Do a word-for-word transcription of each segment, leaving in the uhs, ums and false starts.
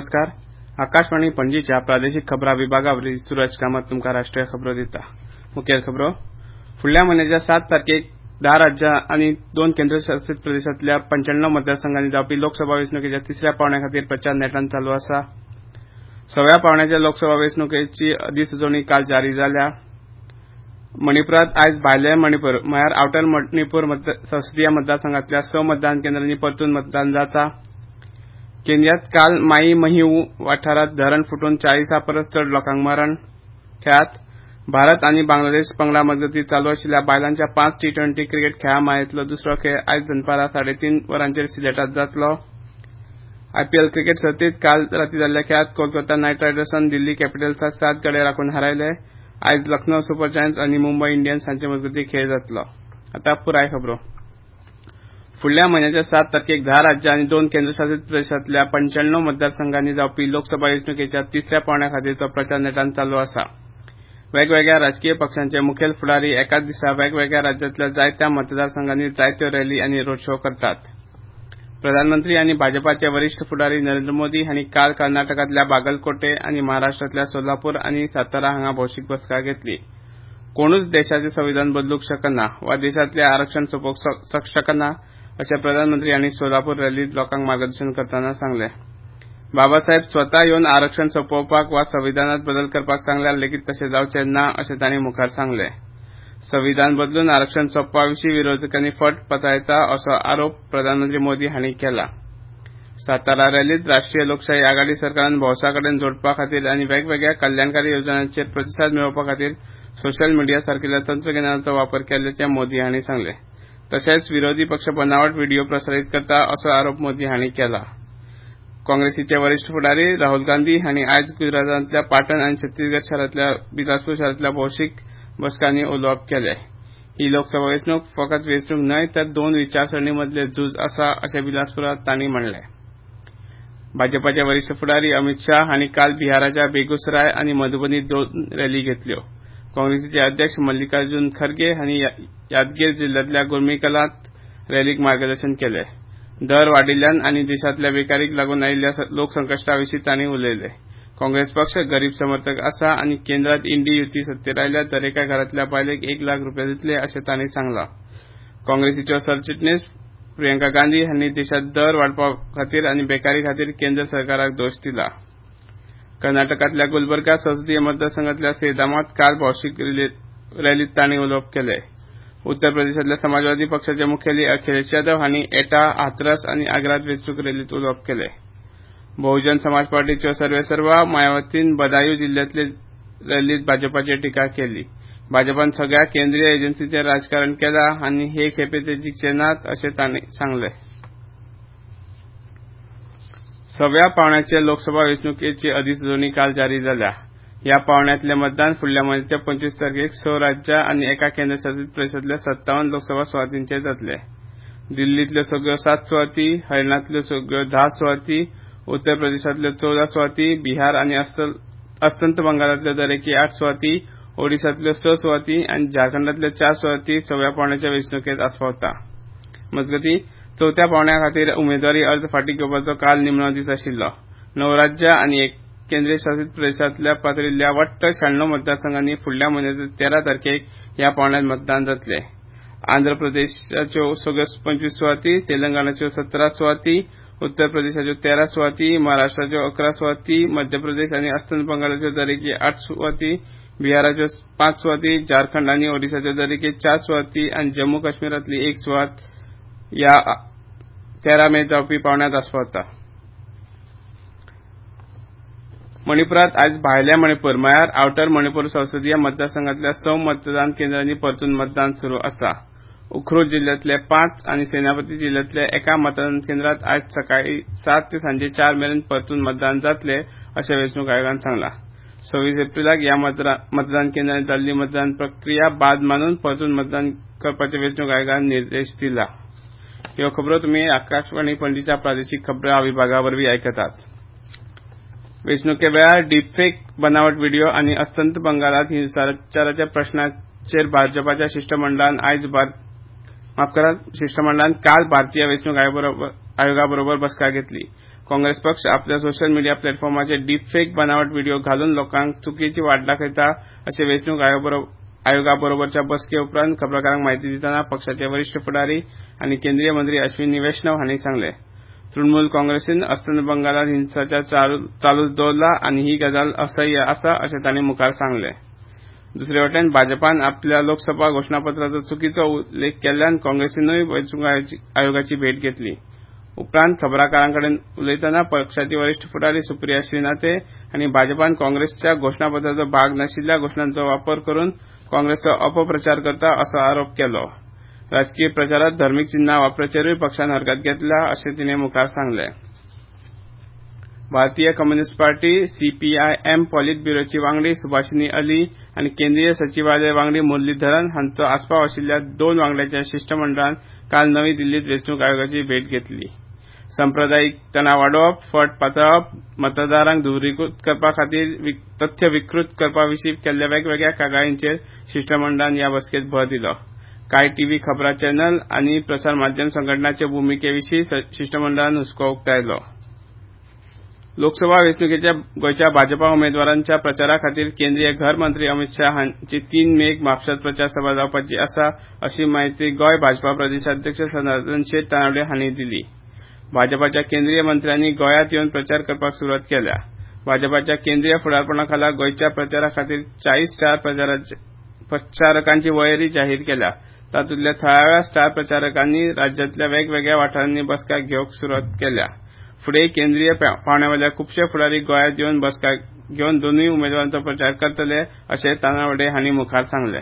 नमस्कार. आकाशवाणी पणजीच्या प्रादेशिक खबरां विभागावरवीं सूरज कामत तुमकां राष्ट्रीय खबरो दिता. मुखेल खबरो. फुडल्या म्हयन्याच्या सात तारखेक धा राज्यां आनी दोन केंद्रशासीत प्रदेशांतल्या पंच्याण्णव मतदारसंघांनी जावपी लोकसभा वेंचणुकेच्या तिसऱ्या पांवड्या खातीर प्रचार नेटान चालू आसा. सव्या पांवड्याच्या लोकसभा वेंचणुकेची अधिसुचोवणी काल जारी जाल्या. मणिपुरांत आयज भायले मणिपूर म्हळ्यार आवटर मणिपूर संसदीय मतदारसंघांतल्या स मतदान केंद्रांनी परतून मतदान जाता. केनियांत काल माई महिऊ वाठारांत धरण फुटून चाळीसा परस चड लोकांक मरण. खेळांत भारत आनी बांगलादेश पंगडा मजगतीं चालू आशिल्ल्या बायलांच्या पांच टी ट्वेंटी क्रिकेट खेळा माळेंतलो दुसरो खेळ आयज दनपारां साडेतीन वरांचेर सिलेटांत जातलो. आयपीएल क्रिकेट सर्तींत काल रातीं जाल्ल्या खेळांत कोलकाता नायट रायडर्सान दिल्ली कॅपिटल्साक सात गडे राखून हारयले. आयज लखनौ सुपर जायंट्स आनी मुंबय इंडियन्स हांचे मजगतीं खेळ जातलो. आतां पुराय खबरो. फुडल्या म्हयन्याच्या सात तारखेक धा राज्यां आनी दोन केंद्रशासीत प्रदेशांतल्या पंच्याण्णव मतदारसंघांनी जावपी लोकसभा वेंचणुकेच्या तिसऱ्या पांवड्या खातीरचो प्रचार नेटान चालू आसा. वेगवेगळ्या राजकीय पक्षांचे मुखेल फुडारी एकाच दिसा वेगवेगळ्या राज्यांतल्या जायत्या मतदारसंघांनी जायत्यो रॅली आनी रोड शो करतात. प्रधानमंत्री आनी भाजपाचे वरिष्ठ फुडारी नरेंद्र मोदी हांणी काल कर्नाटकांतल्या बागलकोटे आनी महाराष्ट्रांतल्या सोलापूर आनी सातारा हांगा भौशीक बसका घेतली. कोणूच देशाचें संविधान बदलूंक शकना वा देशांतलें आरक्षण सोंपोवंक शकना अशें प्रधानमंत्री हांणी सोलापूर रॅलींत लोकांक मार्गदर्शन करतना सांगलें. बाबासाहेब स्वता येवन आरक्षण सोंपोवपाक वा संविधानांत बदल करपाक सांगल्यार लेगीत तशें जावचें ना अशें तांणी मुखार सांगलें. संविधान बदलून आरक्षण सोंपपा विशीं विरोधकांनी फट पतायता असो आरोप प्रधानमंत्री मोदी हांणी केला. सातारा रॅलींत राष्ट्रीय लोकशाही आघाडी सरकारान भौसा कडेन जोडपा खातीर आनी वेगवेगळ्या कल्याणकारी येवजण्यांचेर प्रतिसाद मेळोवपा खातीर सोशल मिडिया सारकिल्या तंत्रगिन्यानाचो वापर केल्ल्याचें मोदी हांणी सांगलें. तशेंच विरोधी पक्ष बनावट व्हिडिओ प्रसारीत करता असो आरोप मोदी हांणी केला. काँग्रेसीचे वरिष्ठ फुडारी राहुल गांधी हांणी आयज गुजरातांतल्या पाटण आनी छत्तीसगड शारांतल्या बिलासपूर शारांतल्या भौशीक बसकांनी उलोवप केलें. ही लोकसभा वेंचणूक फकत वेंचणूक न्हय तर दोन विचारसरणी मदलें झूज आसा अशें बिलासपुरांत तांणी म्हणलें. भाजपाचे वरिष्ठ फुडारी अमित शाह हांणी काल बिहाराच्या बेगुसराय आनी मधुबनींत दोन रॅली घेतल्यो. काँग्रेसीचे अध्यक्ष मल्लिकार्जुन खरगे हांणी यादगीर जिल्ल्यांतल्या गुरमीकलांत रॅलीक मार्गदर्शन केलें. दर वाडिल्ल्यान आनी देशांतल्या बेकारीक लागून आयिल्ल्या लोकसंकश्टा विशीं तांणी उलयलें. काँग्रेस पक्ष गरीब समर्थक आसा आनी केंद्रांत इंडी युती सत्तेर आयल्यार दरेका घरांतल्या बायलेक एक लाख रुपया दितले अशें तांणी सांगलां. काँग्रेसीच्यो सरचिटणीस प्रियंका गांधी हांणी देशांत दर वाडपा खातीर आनी बेकारी खातीर केंद्र सरकाराक दोश दिला. कर्नाटकांतल्या गुलबर्गा संसदीय मतदारसंघांतल्या सेदामात काल भौशीक रॅलींत तांणी उलोवप केलें. उत्तर प्रदेशांतल्या समाजवादी पक्षाचे मुखेली अखिलेश यादव हांणी एटा हाथरस आनी आग्रांत वेंचणूक रॅलींत उलोवप केलें. बहुजन समाज पार्टीच्यो सर्वेसर्वा मायावतीन बदायूं जिल्ल्यांतले रॅलींत भाजपाचेर टिका केली. भाजपान सगळ्या केंद्रीय एजन्सींचेर राजकारण केलां आनी हे खेपे ते जिखचे नात अशें तांणी सांगलें. सव्या पांवड्याचे लोकसभा वेंचणुकेची अधिसुचोवणी काल जारी जाल्या. ह्या पांवड्यांतलें मतदान फुडल्या म्हयन्याच्या पंचवीस तारखेक स राज्यां आनी एका केंद्रशासीत प्रदेशांतल्या सत्तावन लोकसभा सुवातींचेर जातलें. दिल्लींतल्यो सगळ्यो सात सुवाती, हरियाणांतल्यो सगळ्यो धा सुवाती, उत्तर प्रदेशांतल्यो चवदा सुवाती, बिहार आनी अस्तंत बंगालांतल्यो दरेकी आठ सुवाती, ओडिशांतल्यो स सुवाती आनी झारखंडांतल्यो चार सुवाती सव्या पांवड्याच्या वेंचणुकेंत आस्पावता. मजगतीं चवथ्या पांवड्या खातीर उमेदवारी अर्ज फाटीं घेवपाचो काल निमणो दीस आशिल्लो. णव राज्यां आनी एक केंद्रीय शासीत प्रदेशांतल्या पातळील्ल्या वट्ट शाण्णव मतदारसंघांनी फुडल्या म्हयन्याच्या तेरा तारखेक ह्या पांवड्यांत मतदान जातलें. आंध्र प्रदेशाच्यो सगळ्यो पंचवीस सुवाती, तेलंगणाच्यो सतरा सुवाती, उत्तर प्रदेशाच्यो तेरा सुवाती, महाराष्ट्राच्यो अकरा सुवाती, मध्य प्रदेश आनी अस्तंत बंगालाच्यो दरेकी आठ सुवाती, बिहाराच्यो पांच सुवाती, झारखंड आनी ओडिशाच्यो दरेकी चार सुवाती आनी जम्मू काश्मीरांतली एक सुवात ह्या तेरा मे जावपी पांवड्यांत आस्पावता. मणिपुरांत आयज भायल्या मणिपूर म्हळ्यार आवटर मणिपूर संसदीय मतदारसंघांतल्या स मतदान केंद्रांनी परतून मतदान सुरू आसा. उखरुल जिल्ल्यांतले पांच आनी सेनापती जिल्ल्यांतल्या एका मतदान केंद्रांत आयज सकाळीं सात ते सांजे चार मेरेन परतून मतदान जातलें अशें वेंचणूक आयोगान सांगलां. सव्वीस एप्रिलाक ह्या मतदान केंद्रांनी जाल्ली मतदान प्रक्रिया बाद मानून परतून मतदान करपाचे वेंचणूक आयोगान निर्देश दिला. ह्यो खबरो तुमी आकाशवाणी पणजीच्या प्रादेशीक खबरां विभागावरवीं आयकतात. वेंचणुके वेळार डीपफेक बनावट व्हिडिओ आनी अस्तंत बंगालांत हिंसाचाराच्या प्रश्नाचेर भाजपाच्या शिष्टमंडळान आयज माफ करात शिष्टमंडळान काल भारतीय वेंचणूक आयोगाबरोबर बसका घेतली. काँग्रेस पक्ष आपल्या सोशल मीडिया प्लॅटफॉर्माचेर डीपफेक बनावट व्हिडिओ घालून लोकांक चुकीची वाट दाखयता अशें वेंचणूक आयोगाबरोबरच्या बसके उपरांत खबराकारांक म्हायती दितना पक्षाचे वरिष्ठ फुडारी आनी केंद्रीय मंत्री अश्विनी वैष्णव हांणी सांगलें. तृणमूल काँग्रेसीन अस्तंत बंगालात हिंसाचार चालूच दवरला आनी ही गजाल असह्य आसा अशें तांणी मुखार सांगलें. दुसरे वटेन भाजपान आपल्या लोकसभा घोषणापत्राचो चुकीचो उल्लेख केल्ल्यान काँग्रेसीनूय वेंचणूक आयोगाची भेट घेतली. उपरांत खबराकारांकडेन उलयतना पक्षाची वरिष्ठ फुडारी सुप्रिया श्रीनाथे हांणी भाजपान काँग्रेसच्या घोषणापत्राचो भाग नाशिल्ल्या घोशणांचो वापर करून काँग्रेसचो अपप्रचार करता असो आरोप केलो. राजकीय प्रचारांत धर्मीक चिन्हां वापरचेरूय पक्षान हरकत घेतल्या अशें तिणें मुखार सांगलें. भारतीय कम्युनिस्ट पार्टी सीपीआयएम पॉलिट ब्युरोची वांगडी सुभाषिनी अली आनी केंद्रीय सचिवालय वांगडी मुरलीधरन हांचो आस्पाव आशिल्ल्या दोन वांगड्यांच्या शिष्टमंडळान काल नवी दिल्लींत वेंचणूक आयोगाची भेट घेतली. सांप्रदायीक तणाव वाडोवप, फट पातळप, मतदारांक धुवरीकृत करपा खातीर तथ्य विकृत करपा विशीं केल्ल्या वेगवेगळ्या कागाळींचेर शिष्टमंडळान ह्या बसकेंत भर दिलो. कांय टीव्ही खबरां चॅनल आनी प्रसार माध्यम संघटनांचे भुमिके विशीं शिष्टमंडळान हुस्को उक्तायलो. लोकसभा वेंचणुकेच्या गोंयच्या भाजपा उमेदवारांच्या प्रचारा खातीर केंद्रीय घर मंत्री अमित शाह हांची तीन मेक म्हापशांत प्रचार सभा जावपाची आसा अशी माहिती गोंय भाजपा प्रदेशाध्यक्ष सनातन शेट तानावडे हांणी दिली. भाजपाच्या केंद्रीय मंत्र्यांनी गोंयांत येवन प्रचार करपाक सुरवात केल्या. भाजपाच्या केंद्रीय फुडारपणा खाला गोंयच्या प्रचारा खातीर चाळीस स्टार प्रचारकांची वळेरी जाहीर केल्या. तातूंतल्या थळाव्या स्टार प्रचारकांनी राज्यांतल्या वेगवेगळ्या वाठारांनी बसका घेवंक सुरवात केल्या. फुडें केंद्रीय पावंड्यावेले खुबशे फुडारी गोंयांत येवन बसका घेवन दोनूय उमेदवारांचो प्रचार करतले अशें तानावडे हांणी मुखार सांगलें.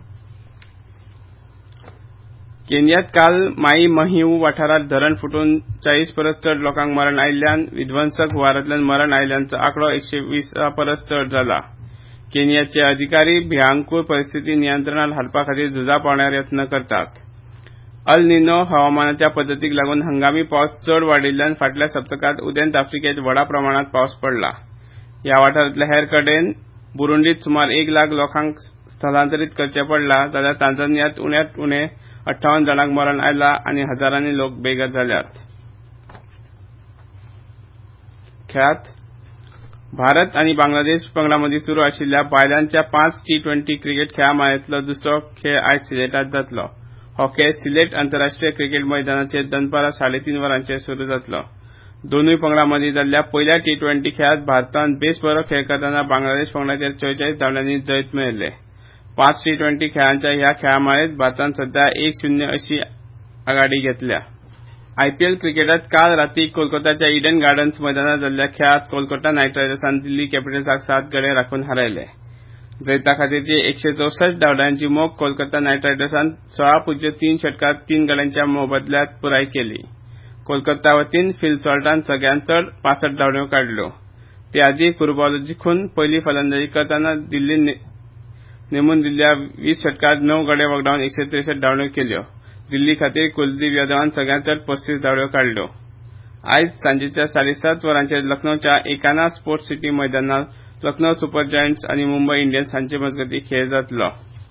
केनियांत काल माई महिऊ वाठारांत धरण फुटून चाळीस परस चड लोकांक मरण आयिल्ल्यान विध्वंसक हुंवारांतल्यान मरण आयिल्ल्यांचो आंकडो एकशे वीस परस चड जाला. केनियाचे अधिकारी भिरांकूळ परिस्थिती नियंत्रणांत हाडपा खातीर झुजा पावंड्यार यत्न करतात. अल निनो हवामानाच्या पद्दतीक लागून हंगामी पावस चड वाडिल्ल्यान फाटल्या सप्तकांत उदेंत आफ्रिकेंत व्हड प्रमाणांत पावस पडला. ह्या वाठारांतल्या हेर कडेन बुरुंडींत सुमार एक लाख लोकांक स्थलांतरीत करचें पडलां जाल्यार तांझानियांत उण्यांत उणें अठ्ठावन जाणांक मरण आयलां आनी हजारांनी लोक बेघर जाल्यात. खेळांत भारत आनी बांगलादेश पंगडा मदीं सुरू आशिल्ल्या बायलांच्या पांच टी ट्वेंटी क्रिकेट खेळा माळेंतलो दुसरो खेळ आयज सिलेटांत जातलो. हो खेळ सिलेट आंतरराष्ट्रीय क्रिकेट मैदानाचेर दनपारां साडेतीन वरांचेर सुरू जातलो. दोनूय पंगडा मदीं जाल्ल्या पयल्या टी ट्वेंटी खेळांत भारतान बेस बरो खेळ करतना बांगलादेश पंगडाचेर चौवेचाळीस धांवड्यांनी जैत मेळयले. पांच टी ट्वेंटी खेळांच्या ह्या खेळा माळेंत भारतान सध्या एक शून्य अशी आघाडी घेतल्या. आयपीएल क्रिकेटांत काल रातीं कोलकाताच्या इडन गार्डन्स मैदानार जाल्ल्या खेळांत कोलकाता नायट रायडर्सान दिल्ली कॅपिटल्साक सात गडे राखून हारयले. जैता खातीरची एकशे चौसष्ट धांवड्यांची मोख कोलकाता नायट रायडर्सान सोळा पुज्य तीन षटकांत तीन गड्यांच्या मोबदल्यांत पुराय केली. कोलकाता वतीन फिल सॉल्टान सगळ्यांत चड पासष्ट धांवड्यो काडल्यो. ते आदीं कुर्बावलो जिखून पयली फलंदाजी करतना दिल्लीन नेमून दिल्ल्या वीस षटकांत णव गडे वगडावन एकशे त्रेसष्ट धांवड्यो केल्यो. दिल्ली खातीर कुलदीप यादवान सगळ्यांत चड पस्तीस धांवड्यो काडल्यो. आयज सांजेच्या साडेसात वरांचेर लखनौच्या एकाना स्पोर्ट्स सिटी मैदानार लखनौ सुपर जायंट्स आनी मुंबय इंडियन्स हांचे मजगतीं खेळ जातलो.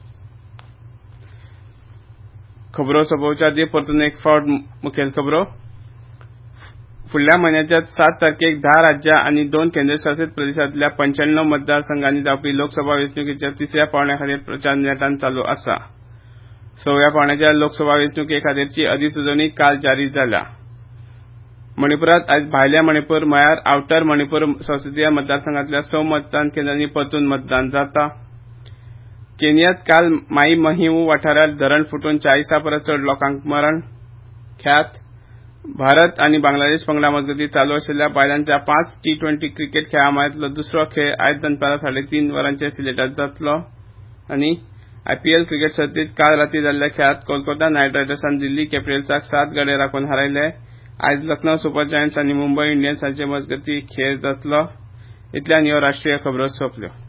खबरो सोंपोवच्या आदीं परतून एक फावट मुखेल खबरो. फुडल्या म्हयन्याच्या सात तारखेक धा राज्यां आनी दोन केंद्रशासीत प्रदेशांतल्या पंच्याण्णव मतदारसंघांनी जावपी लोकसभा वेंचणुकेच्या तिसऱ्या पावंड्या खातीर प्रचार नेटान चालू आसा. सव्या पावंड्याच्या लोकसभा वेंचणुके खातीरची अधिसुचोवणी काल जारी जाल्या. मणिपुरांत आयज भायल्या मणिपूर म्हळ्यार आवटर मणिपूर संसदीय मतदारसंघांतल्या स मतदान केंद्रांनी परतून मतदान जाता. केनियांत काल माई महिऊ वाठारांत धरण फुटून चाळीसा परस चड लोकांक मरण. खेळांत भारत आनी बांगलादेश पंगडा मजगतीं चालू आशिल्ल्या बायलांच्या पांच टी ट्वेंटी क्रिकेट खेळा माळेंतलो दुसरो खेळ आयज दनपारां साडेतीन वरांचेर सिलेटांत जातलो. आनी आयपीएल क्रिकेट सर्तींत काल रातीं जाल्ल्या खेळांत कोलकाता नायट रायडर्सान दिल्ली कॅपिटल्साक सात गडे राखून हारयले. आयज लखनौ सुपर जायंट्स आनी मुंबय इंडियन्स हांचे मजगतीं खेळ जातलो. इतल्यान ह्यो राष्ट्रीय खबरो सोंपल्यो.